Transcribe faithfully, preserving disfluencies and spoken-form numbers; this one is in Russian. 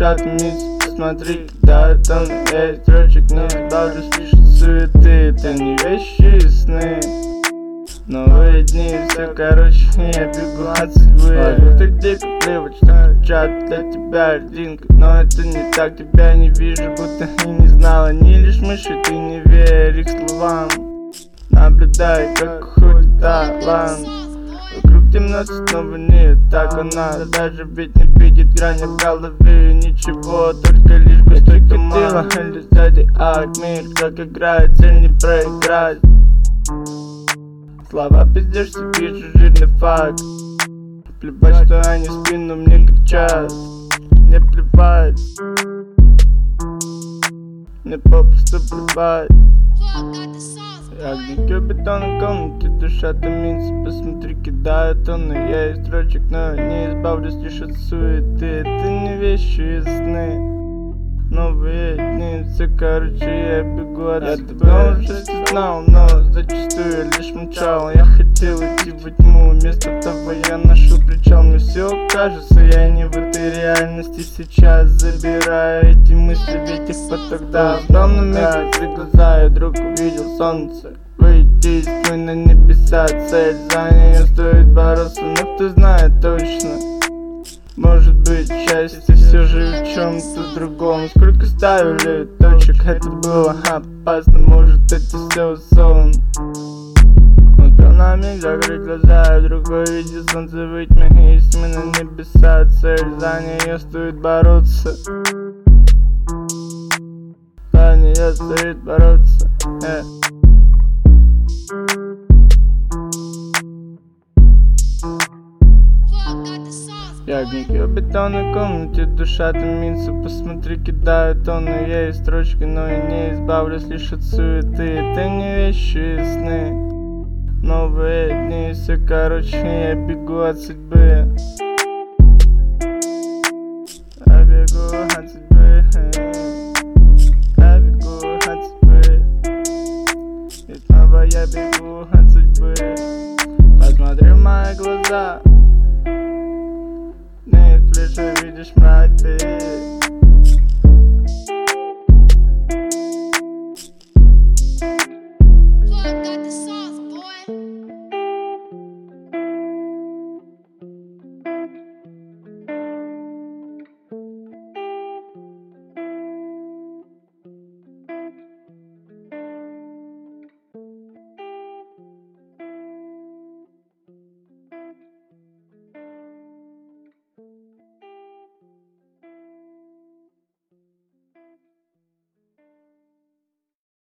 дышат вниз. Посмотри, да, там я из строчек не избавлюсь лишь от суеты. Это не вещи и сны. Новые дни, все короче, я бегу от судьбы. Ты где куплевать, что кричат для тебя льдинка. Но это не так, тебя не вижу, будто и не знала. Не лишь мыши, ты не верь их словам. Наблюдай, как уходит талант. Вокруг темно, снова не так она. Даже ведь не видит грани в голове. Ничего, только лишь густой туман. Или сзади арт, мир как играет, цель не проиграть. Слова пиздишь, вижу жирный факт. Плевать, что они в спину мне кричат. Не плевать. Мне попросту плевать. Огоньки бетона в комнате, душа томится. Посмотри, кидают тонны, я из строчек, но не избавлюсь лишь от суеты. Это не вещи и сны. Новые дни, все короче, я бегу от я судьбы. Я давно уже знал, но зачастую лишь мчал. Я хотел идти во тьму, вместо того я нашел причал. Мне все кажется, я не в этой реальности сейчас. Забираю эти мысли, ведь их поток давно на миг открыть глаза, и вдруг увидел солнце. Выйти из тьмы на небеса, цель, за нее стоит бороться. Но кто знает точно, может быть, счастье все же в чем-то другом. Сколько ставили точек, это было опасно. Может, это все сон. Успел на миг закрыть глаза, и вдруг увидел солнце в тьме. Есть мы на небеса, цель, за нее стоит бороться. За нее стоит бороться, э. Я огоньки в бетонной комнате, душа томится. Посмотри, кидают тонны, я из строчки, но и не избавлюсь лишь от суеты. Это не вещи и сны. Новые дни, все короче, я бегу от судьбы.